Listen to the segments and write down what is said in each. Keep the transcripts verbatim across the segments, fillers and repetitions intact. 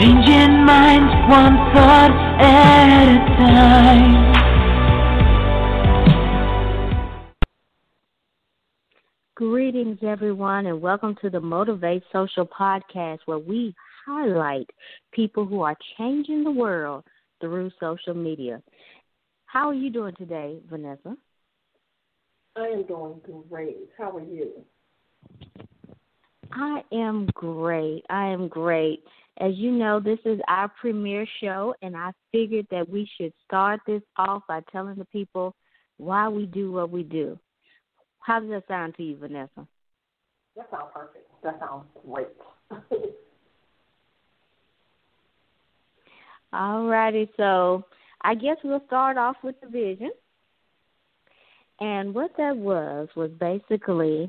Changing minds one thought at a time. Greetings, everyone, and welcome to the Motivate Social Podcast, where we highlight people who are changing the world through social media. How are you doing today, Vanessa? I am doing great. How are you? I am great. I am great. As you know, this is our premiere show, and I figured that we should start this off by telling the people why we do what we do. How does that sound to you, Vanessa? That sounds perfect. That sounds great. All righty, so I guess we'll start off with the vision. And what that was was basically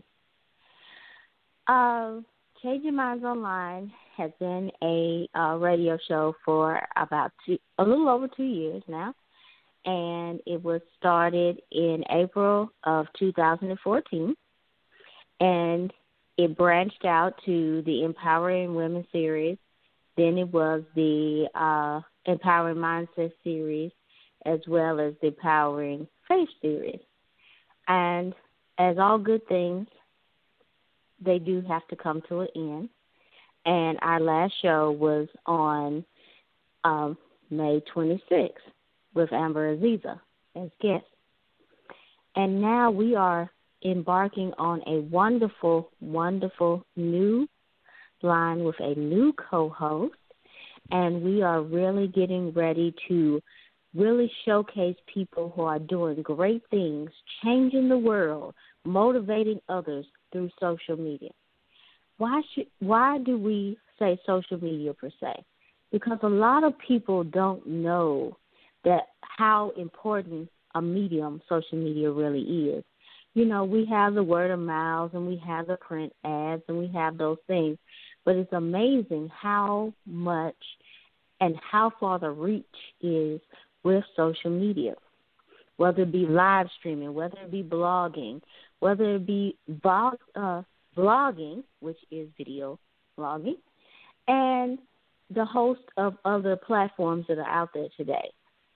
uh, Changing Minds Online has been a uh, radio show for about two, a little over two years now. And it was started in April of two thousand fourteen, and it branched out to the Empowering Women series. Then it was the uh, Empowering Mindset series, as well as the Empowering Faith series. And as all good things, they do have to come to an end. And our last show was on um, May twenty-sixth. With Amber Aziza as guest. And now we are embarking on a wonderful, wonderful new line with a new co-host, and we are really getting ready to really showcase people who are doing great things, changing the world, motivating others through social media. Why should, why do we say social media per se? Because a lot of people don't know that how important a medium social media really is. You know, we have the word of mouth and we have the print ads and we have those things, but it's amazing how much and how far the reach is with social media, whether it be live streaming, whether it be blogging, whether it be blog, uh, blogging, which is video blogging, and the host of other platforms that are out there today.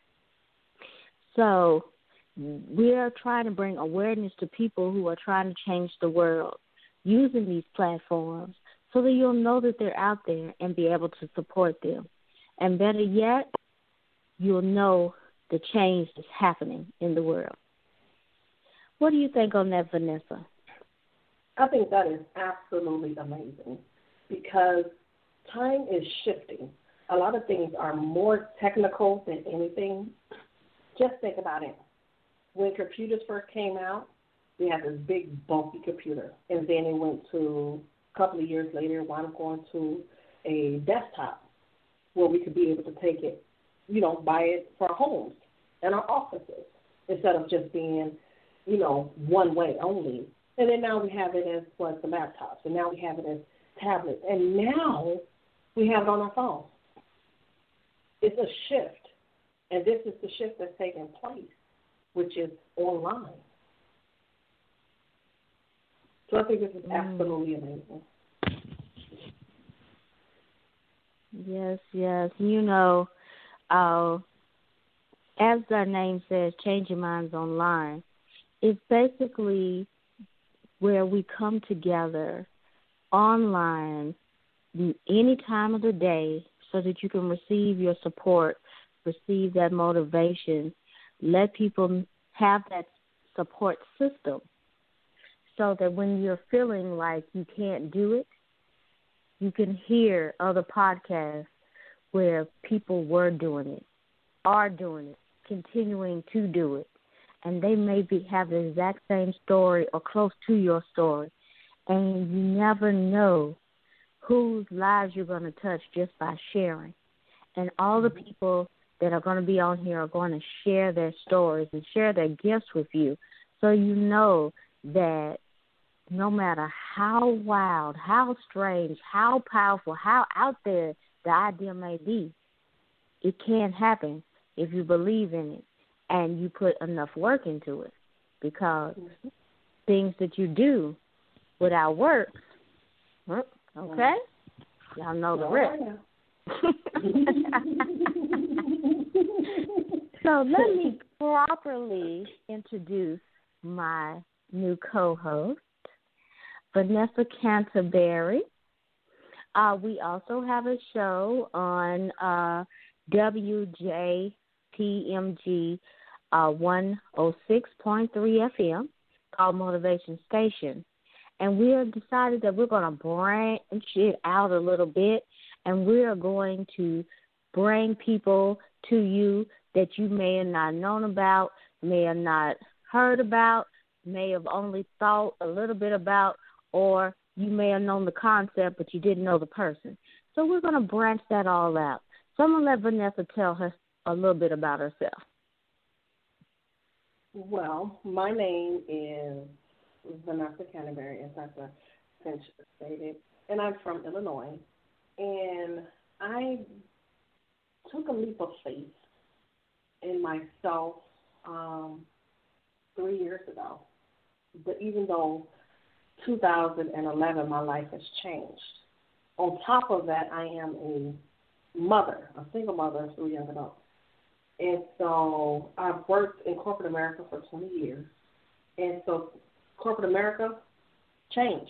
So we are trying to bring awareness to people who are trying to change the world using these platforms so that you'll know that they're out there and be able to support them. And better yet, you'll know the change that's happening in the world. What do you think on that, Vanessa? I think that is absolutely amazing because time is shifting. A lot of things are more technical than anything. Just think about it. When computers first came out, we had this big, bulky computer. And then it went to, a couple of years later, wound up going to a desktop where we could be able to take it, you know, buy it for our homes and our offices instead of just being, you know, one way only. And then now we have it as, what, the laptops. And now we have it as tablets. And now we have it on our phones. It's a shift. And this is the shift that's taking place, which is online. So I think this is absolutely amazing. Yes, yes. You know, uh, as our name says, Changing Minds Online, it's basically where we come together online any time of the day so that you can receive your support, receive that motivation, let people have that support system so that when you're feeling like you can't do it, you can hear other podcasts where people were doing it, are doing it, continuing to do it, and they may be, have the exact same story or close to your story, and you never know whose lives you're going to touch just by sharing. And all the people that are going to be on here are going to share their stories and share their gifts with you so you know that no matter how wild, how strange, how powerful, how out there the idea may be, it can happen if you believe in it and you put enough work into it, because things that you do without work, okay, y'all know the rest. So let me properly introduce my new co-host, Vanessa Canterbury. Uh, we also have a show on uh, W J T M G uh, one oh six point three F M called Motivation Station. And we have decided that we're going to branch it out a little bit, and we are going to bring people to you that you may have not known about, may have not heard about, may have only thought a little bit about, or you may have known the concept, but you didn't know the person. So we're going to branch that all out. So I'm going to let Vanessa tell her a little bit about herself. Well, my name is Vanessa Canterbury, as Doctor Finch stated, and I'm from Illinois. And I took a leap of faith in myself um, three years ago. But even though two thousand eleven, my life has changed. On top of that, I am a mother, a single mother of three young adults. And so I've worked in corporate America for twenty years. And so corporate America changed.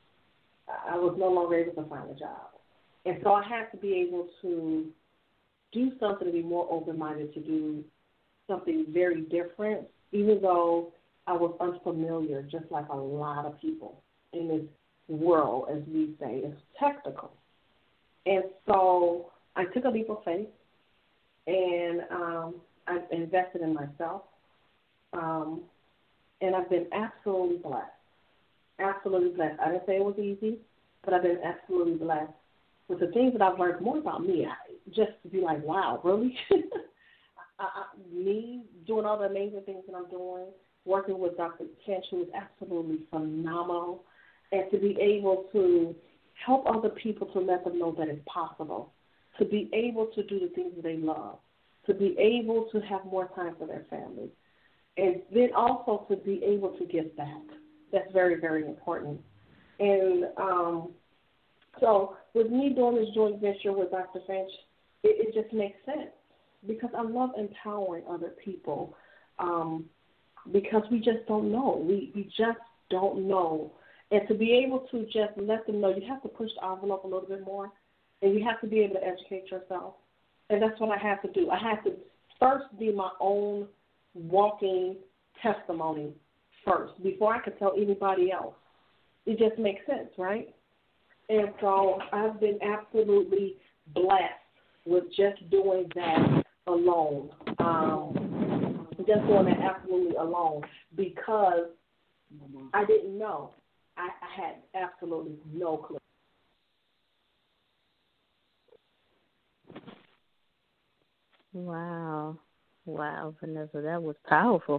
I was no longer able to find a job. And so I had to be able to do something to be more open-minded, to do something very different, even though I was unfamiliar, just like a lot of people in this world, as we say. It's technical. And so I took a leap of faith, and um, I've invested in myself. Um, and I've been absolutely blessed. Absolutely blessed. I didn't say it was easy, but I've been absolutely blessed with the things that I've learned more about me. I, just to be like, wow, really? I, I, me doing all the amazing things that I'm doing, working with Doctor Finch, who is absolutely phenomenal, and to be able to help other people, to let them know that it's possible, to be able to do the things that they love, to be able to have more time for their families, and then also to be able to give back. That's very, very important. And um, so with me doing this joint venture with Doctor Finch, it, it just makes sense because I love empowering other people um, because we just don't know. We, we just don't know. And to be able to just let them know, you have to push the envelope a little bit more, and you have to be able to educate yourself. And that's what I have to do. I have to first be my own walking testimony first before I can tell anybody else. It just makes sense, right? And so I've been absolutely blessed with just doing that alone, um, just doing that absolutely alone because I didn't know. I, I had absolutely no clue. Wow. Wow, Vanessa, that was powerful.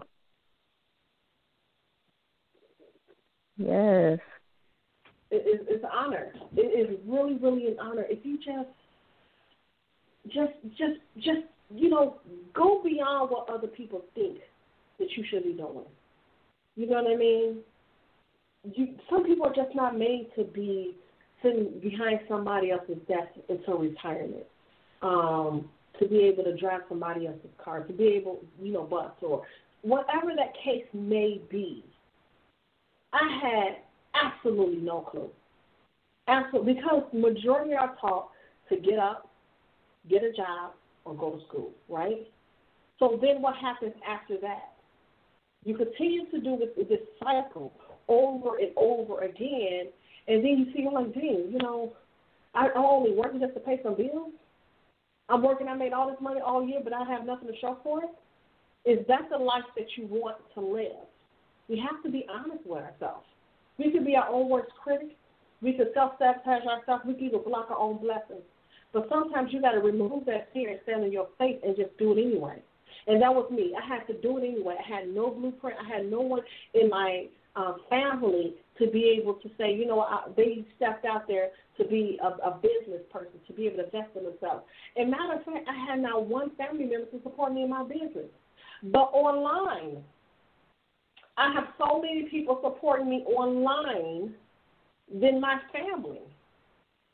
Yes. It, it, it's an honor. It is really, really an honor. If you just, just, just, just, you know, go beyond what other people think that you should be doing. You know what I mean? You, some people are just not made to be sitting behind somebody else's desk until retirement. Um, to be able to drive somebody else's car, to be able, you know, bus or whatever that case may be. I had absolutely no clue. Absolutely, because majority are taught to get up, get a job, or go to school, right? So then what happens after that? You continue to do this, this cycle over and over again, and then you see, you're like, dang, you know, I, I'm only working just to pay some bills. I'm working, I made all this money all year, but I have nothing to show for it. Is that the life that you want to live? We have to be honest with ourselves. We could be our own worst critic. We could self-sabotage ourselves. We could even block our own blessings. But sometimes you got to remove that fear and stand in your faith and just do it anyway. And that was me. I had to do it anyway. I had no blueprint. I had no one in my um, family to be able to say, you know, I, they stepped out there to be a, a business person, to be able to invest in themselves. And matter of fact, I had not one family member to support me in my business. But online, I have so many people supporting me online than my family.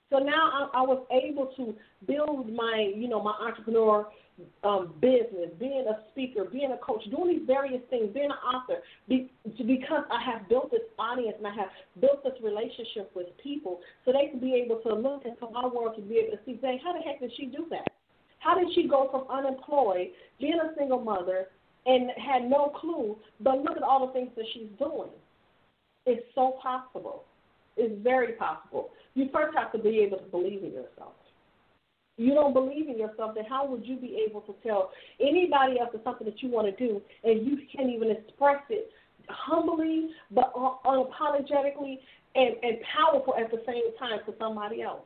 So now I, I was able to build my, you know, my entrepreneur um, business, being a speaker, being a coach, doing these various things, being an author, be, because I have built this audience and I have built this relationship with people so they can be able to look into my world to be able to see, say, how the heck did she do that? How did she go from unemployed, being a single mother, and had no clue, but look at all the things that she's doing. It's so possible. It's very possible. You first have to be able to believe in yourself. You don't believe in yourself, then how would you be able to tell anybody else something that you want to do and you can't even express it humbly but unapologetically and, and powerful at the same time to somebody else?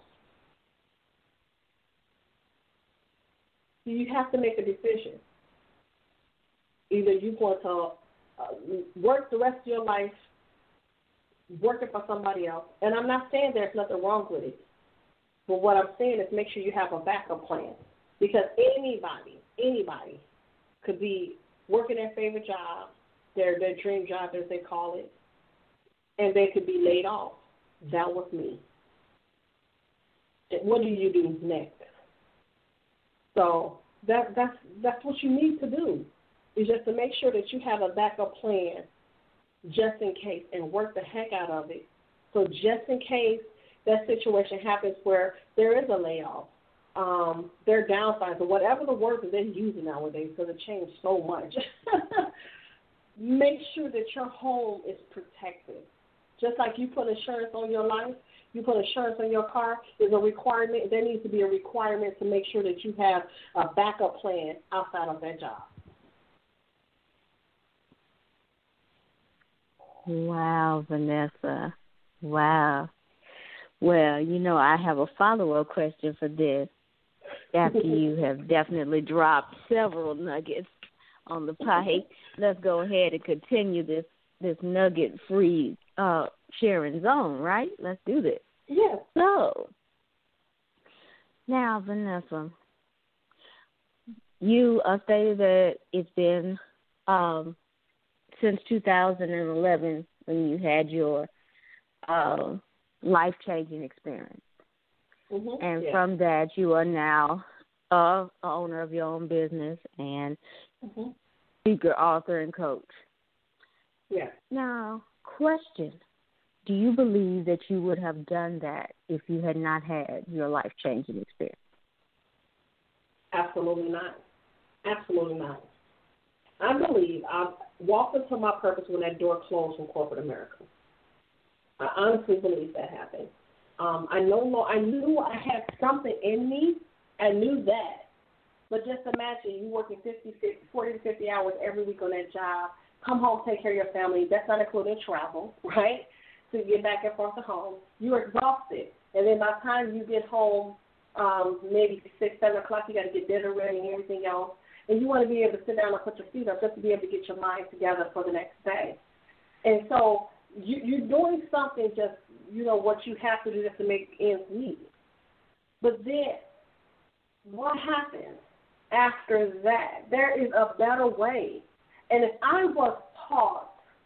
You have to make a decision. Either you're going to uh, work the rest of your life working for somebody else, and I'm not saying there's nothing wrong with it. But what I'm saying is make sure you have a backup plan, because anybody, anybody could be working their favorite job, their their dream job as they call it, and they could be laid off. That was me. What do you do next? So that that's that's what you need to do, is just to make sure that you have a backup plan just in case and work the heck out of it. So just in case that situation happens where there is a layoff, um, there are downsides, or whatever the word that they're using nowadays, because it changed so much. Make sure that your home is protected. Just like you put insurance on your life, you put insurance on your car, is a requirement. There needs to be a requirement to make sure that you have a backup plan outside of that job. Wow, Vanessa. Wow. Well, you know, I have a follow-up question for this. After you have definitely dropped several nuggets on the pipe, let's go ahead and continue this, this nugget-free uh, sharing zone, right? Let's do this. Yeah. So, now, Vanessa, you uh, stated that it's been um, since two thousand eleven when you had your uh, life-changing experience. Mm-hmm. And yeah. from that, you are now uh, a owner of your own business and mm-hmm. speaker, author, and coach. Yeah. Now, question. Do you believe that you would have done that if you had not had your life-changing experience? Absolutely not. Absolutely not. I believe I walked into my purpose when that door closed from corporate America. I honestly believe that happened. Um, I know I knew I had something in me. I knew that. But just imagine you working fifty, fifty, forty to fifty hours every week on that job, come home, take care of your family. That's not including travel, right? To get back and forth to home. You're exhausted. And then by the time you get home, um, maybe six, seven o'clock, you got to get dinner ready and everything else. And you want to be able to sit down and put your feet up just to be able to get your mind together for the next day. And so you, you're doing something just, you know, what you have to do just to make ends meet. But then what happens after that? There is a better way. And if I was taught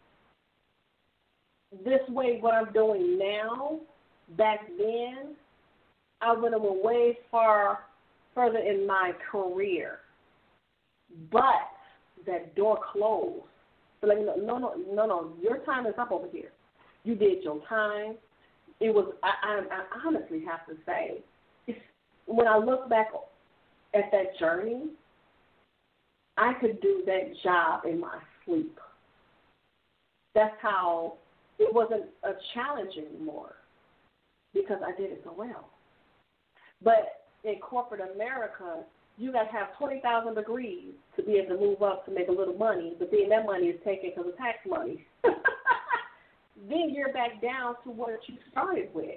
this way, what I'm doing now, back then, I would have went way far further in my career. But that door closed. So like, no, no, no, no, your time is up over here. You did your time. It was, I, I, I honestly have to say, it's, when I look back at that journey, I could do that job in my sleep. That's how it wasn't a challenge anymore because I did it so well. But in corporate America, you got to have twenty thousand degrees to be able to move up to make a little money, but then that money is taken because of tax money. Then you're back down to what you started with.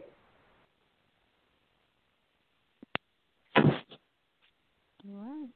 Right.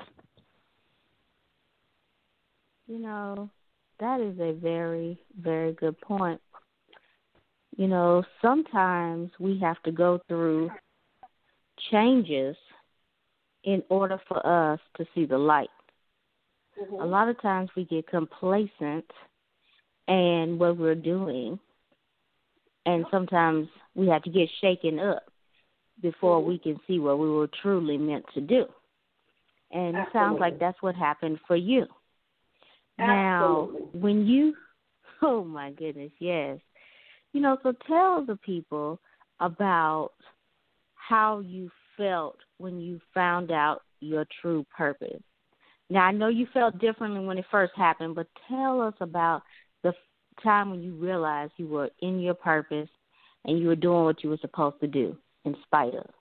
You know, that is a very, very good point. You know, sometimes we have to go through changes in order for us to see the light. Mm-hmm. A lot of times we get complacent in what we're doing, and sometimes we have to get shaken up before mm-hmm. we can see what we were truly meant to do. And it sounds like that's what happened for you. Absolutely. Now, when you, oh my goodness, yes. You know, so tell the people about how you felt when you found out your true purpose. Now, I know you felt differently when it first happened, but tell us about the time when you realized you were in your purpose and you were doing what you were supposed to do in spite of.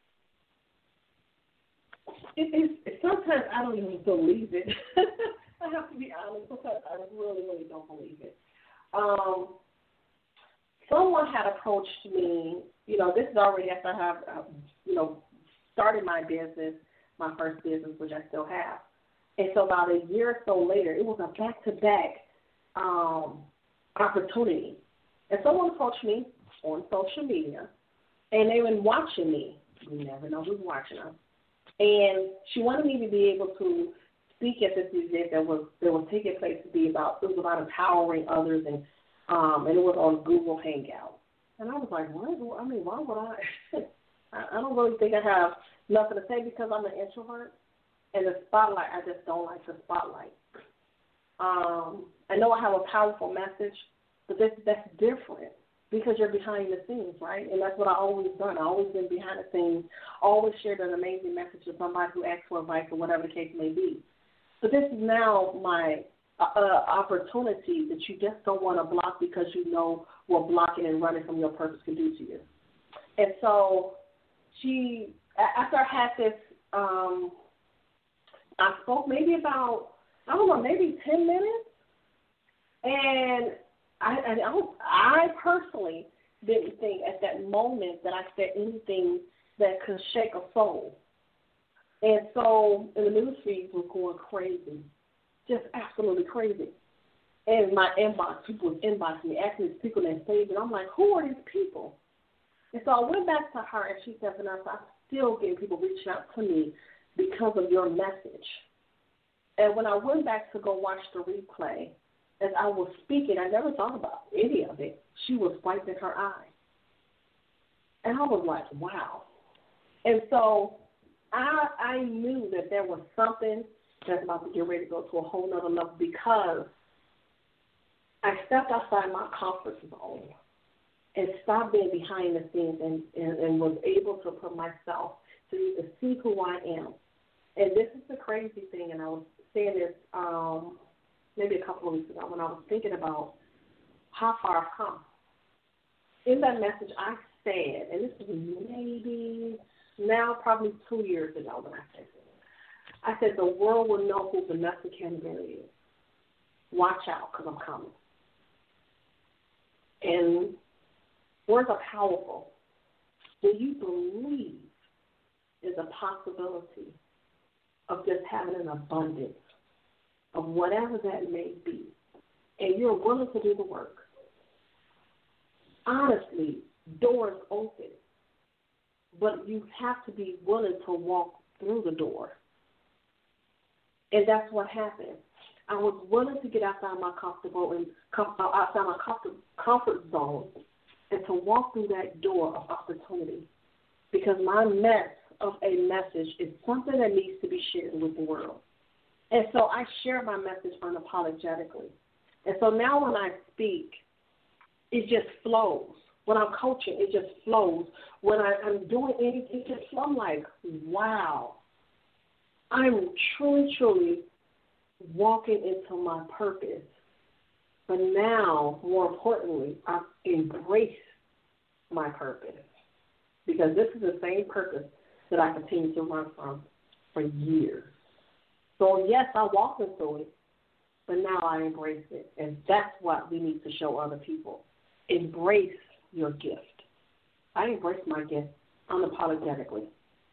It, it, sometimes I don't even believe it. I have to be honest. Sometimes I really, really don't believe it. Um, someone had approached me. You know, this is already after I have, uh, you know, started my business, my first business, which I still have. And so about a year or so later, it was a back-to-back um, opportunity. And someone approached me on social media, and they were watching me. You never know who's watching us. And she wanted me to be able to speak at this event that was that was taking place to be about it was about empowering others, and um, and it was on Google Hangout. And I was like, what? I mean, why would I? I don't really think I have nothing to say because I'm an introvert, and the spotlight, I just don't like the spotlight. Um, I know I have a powerful message, but this, that's different because you're behind the scenes, right? And that's what I've always done. I've always been behind the scenes, always shared an amazing message to somebody who asks for advice or whatever the case may be. But this is now my uh, opportunity that you just don't want to block because you know what blocking and running from your purpose can do to you. And so she, after I had this, um, I spoke maybe about, I don't know, maybe ten minutes. And I, I, I personally didn't think at that moment that I said anything that could shake a soul. And so, and the news feeds were going crazy, just absolutely crazy. And my inbox, people was inboxing me, asking these people their stage, and I'm like, who are these people? And so I went back to her, and she said, Vanessa, I'm still getting people reaching out to me because of your message. And when I went back to go watch the replay, as I was speaking, I never thought about any of it. She was wiping her eye. And I was like, wow. And so I I knew that there was something that's about to get ready to go to a whole nother level because I stepped outside my comfort zone and stopped being behind the scenes and, and, and was able to put myself to, to see who I am. And this is the crazy thing, and I was saying this um, maybe a couple of weeks ago when I was thinking about how far I've come. In that message, I said, and this is maybe now probably two years ago when I said this, I said the world will know who Vanessa Canterbury is. Watch out, because I'm coming. And words are powerful. Do you believe there's a possibility of just having an abundance of whatever that may be, and you're willing to do the work? Honestly, doors open, but you have to be willing to walk through the door. And that's what happened. I was willing to get outside my comfortable and outside my comfort, comfort zone and to walk through that door of opportunity, because my mess of a message is something that needs to be shared with the world. And so I share my message unapologetically. And so now when I speak, it just flows. When I'm coaching, it just flows. When I, I'm doing anything, it just flows. I'm like, wow, I'm truly, truly walking into my purpose. But now, more importantly, I've embraced my purpose, because this is the same purpose that I continue to run from for years. So, yes, I walked into it, but now I embrace it. And that's what we need to show other people. Embrace your gift. I embrace my gift unapologetically.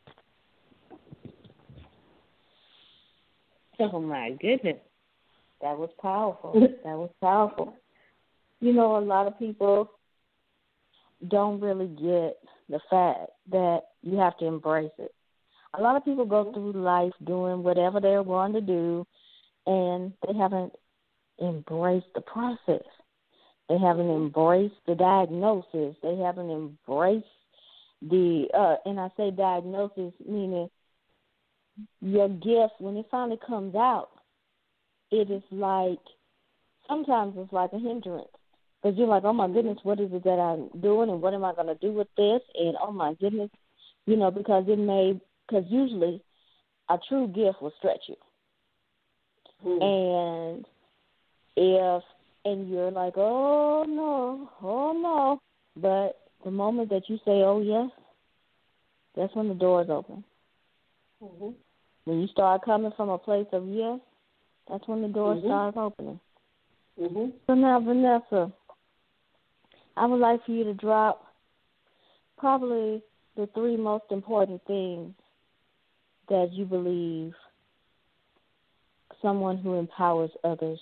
Oh, my goodness. That was powerful. That was powerful. You know, a lot of people don't really get the fact that you have to embrace it. A lot of people go through life doing whatever they're going to do, and they haven't embraced the process. They haven't embraced the diagnosis. They haven't embraced the uh, and I say diagnosis meaning your gift when it finally comes out, it is like sometimes it's like a hindrance because you're like, oh my goodness, what is it that I'm doing and what am I going to do with this? And oh my goodness, you know, because it may because usually a true gift will stretch you, mm. and if and you're like, oh no, oh no, but the moment that you say, oh yes, that's when the doors open. Mm-hmm. When you start coming from a place of yes, that's when the doors mm-hmm. start opening. Mm-hmm. So now, Vanessa, I would like for you to drop probably the three most important things that you believe someone who empowers others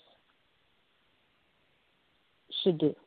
should do.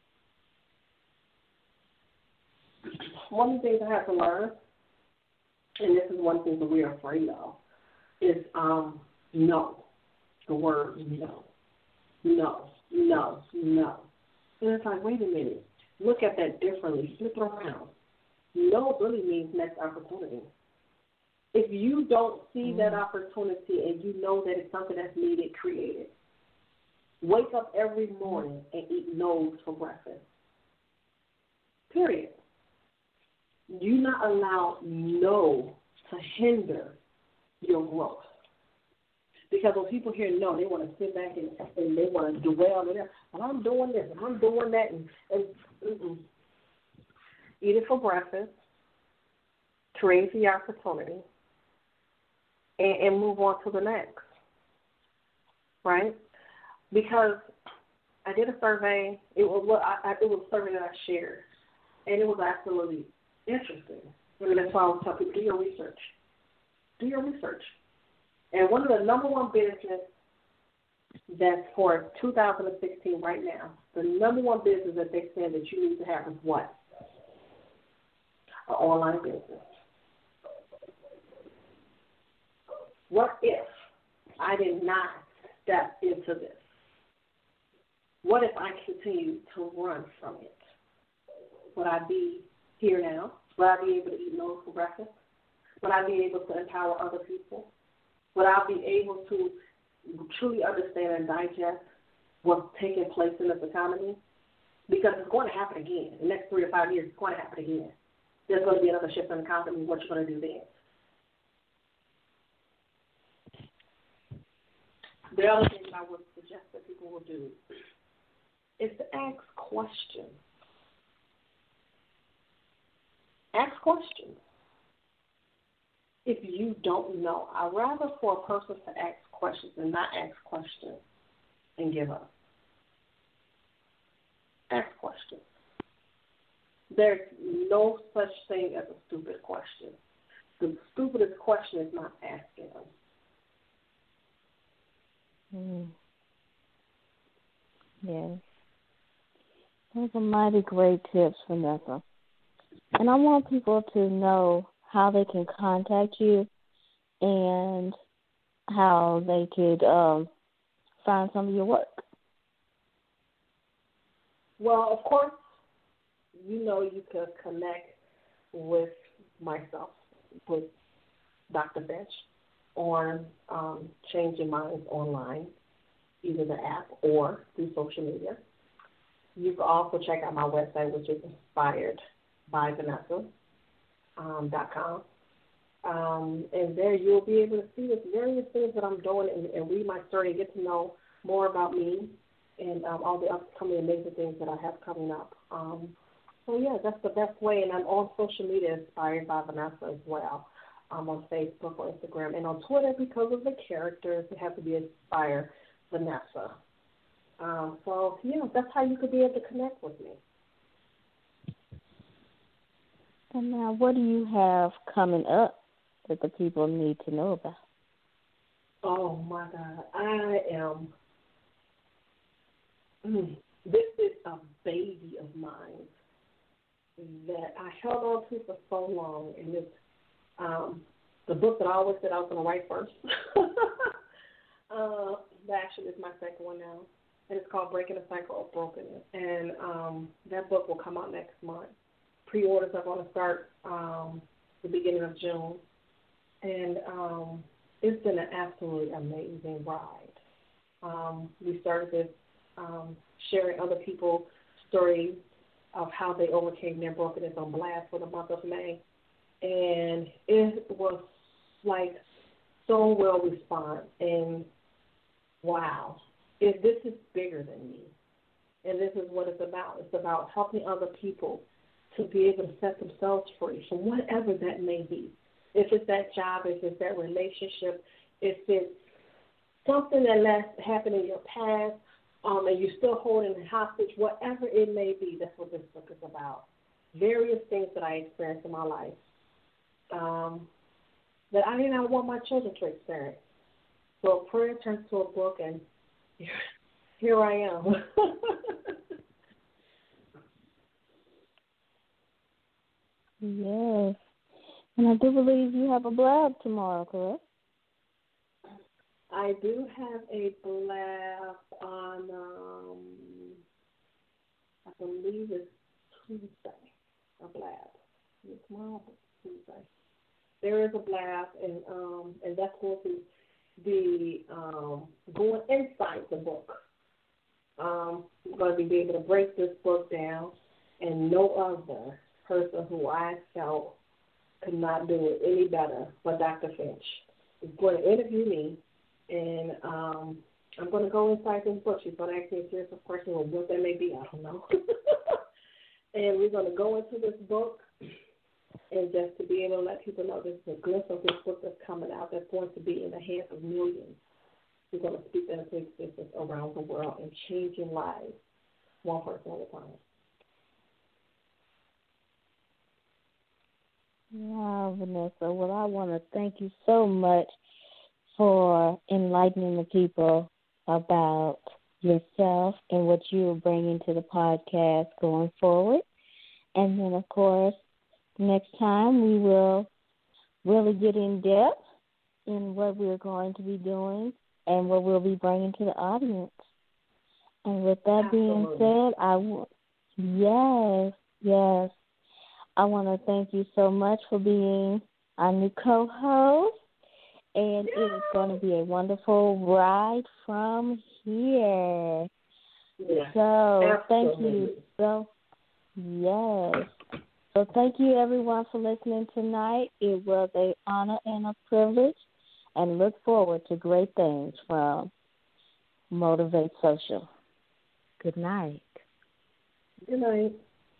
One of the things I have to learn, and this is one thing that we are afraid of, is um, no. The word no. No, no, no. And it's like, wait a minute. Look at that differently. Flip it around. No really means next opportunity. If you don't see mm-hmm. that opportunity and you know that it's something that's needed, create it. Wake up every morning and eat no's for breakfast. Period. Do not allow no to hinder your growth. Because when people hear no, they want to sit back and, and they want to dwell on it. Well, I'm doing this and I'm doing that. And, and mm-mm. Eat it for breakfast. Create the opportunity. And, and move on to the next. Right? Because I did a survey. It was, well, I, I, it was a survey that I shared. And it was absolutely interesting. And that's why I was telling people, do your research. Do your research. And one of the number one business that's for two thousand sixteen right now, the number one business that they said that you need to have is what? An online business. What if I did not step into this? What if I continue to run from it? Would I be here now? Would I be able to eat noodles for breakfast? Would I be able to empower other people? Would I be able to truly understand and digest what's taking place in this economy? Because it's going to happen again. In the next three to five years, it's going to happen again. There's going to be another shift in the economy. What you're going to do then? The other thing that I would suggest that people will do is to ask questions. Ask questions. If you don't know, I'd rather for a person to ask questions than not ask questions and give up. Ask questions. There's no such thing as a stupid question. The stupidest question is not asking them. Mm. Yes. Those are mighty great tips, Vanessa. And I want people to know how they can contact you and how they could um, find some of your work. Well, of course, you know you can connect with myself, with Doctor Bench, on um, Changing Minds Online, either the app or through social media. You can also check out my website, which is inspired by Vanessa. Um, dot com. Um, and there you'll be able to see the various things that I'm doing and, and read my story and get to know more about me and um, all the upcoming amazing things that I have coming up. Um, so, yeah, that's the best way. And I'm on social media, Inspired by Vanessa as well. I'm on Facebook or Instagram and on Twitter because of the characters. It have to be Inspired Vanessa. Um, so, yeah, that's how you could be able to connect with me. And now, what do you have coming up that the people need to know about? Oh, my God. I am, mm, this is a baby of mine that I held on to for so long. And it's um, the book that I always said I was going to write first. uh, that actually is my second one now. And it's called Breaking the Cycle of Brokenness. And um, that book will come out next month. pre-orders are going to start um, the beginning of June. And um, it's been an absolutely amazing ride. Um, we started this um, sharing other people's stories of how they overcame their brokenness on Blast for the month of May. And it was like so well responded. And wow, if this is bigger than me. And this is what it's about. It's about helping other people to be able to set themselves free from whatever that may be. If it's that job, if it's that relationship, if it's something that last happened in your past, um, and you're still holding hostage, whatever it may be, that's what this book is about. Various things that I experienced in my life um, that I did not want my children to experience. So a prayer turns to a book, and here, here I am. Yes. And I do believe you have a blab tomorrow, correct? I do have a blab on, um, I believe it's Tuesday, a blab. Is it tomorrow? Tuesday. There is a blab, and um, and that's going to be um, going inside the book. Um, I'm going to be able to break this book down, and no other person who I felt could not do it any better but Doctor Finch is going to interview me. And um, I'm going to go inside this book. She's going to ask me a series of questions on what that may be. I don't know. And we're going to go into this book, and just to be able to let people know this is a glimpse of this book that's coming out that's going to be in the hands of millions. We're going to speak that into existence around the world and changing lives one person at a time. Wow, Vanessa. Well, I want to thank you so much for enlightening the people about yourself and what you are bringing to the podcast going forward. And then, of course, next time we will really get in depth in what we're going to be doing and what we'll be bringing to the audience. And with that Absolutely. being said, I w- yes, yes, I want to thank you so much for being our new co-host. And Yay! it is going to be a wonderful ride from here. Yeah, so absolutely. Thank you. So, yes. So thank you, everyone, for listening tonight. It was an honor and a privilege, and look forward to great things from Motivate Social. Good night. Good night.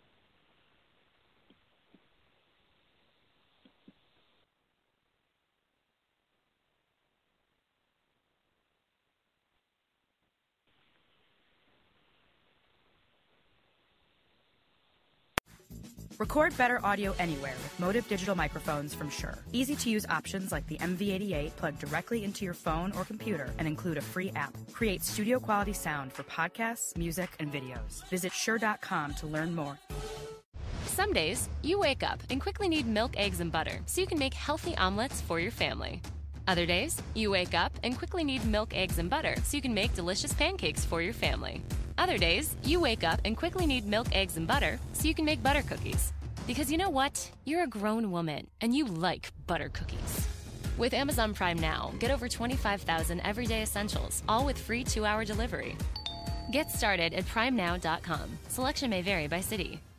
Record better audio anywhere with Motive digital microphones from Shure. Easy-to-use options like the M V eighty-eight plug directly into your phone or computer and include a free app. Create studio-quality sound for podcasts, music, and videos. Visit Shure dot com to learn more. Some days, you wake up and quickly need milk, eggs, and butter so you can make healthy omelets for your family. Other days, you wake up and quickly need milk, eggs, and butter so you can make delicious pancakes for your family. Other days, you wake up and quickly need milk, eggs, and butter so you can make butter cookies. Because you know what? You're a grown woman, and you like butter cookies. With Amazon Prime Now, get over twenty-five thousand everyday essentials, all with free two-hour delivery. Get started at prime now dot com. Selection may vary by city.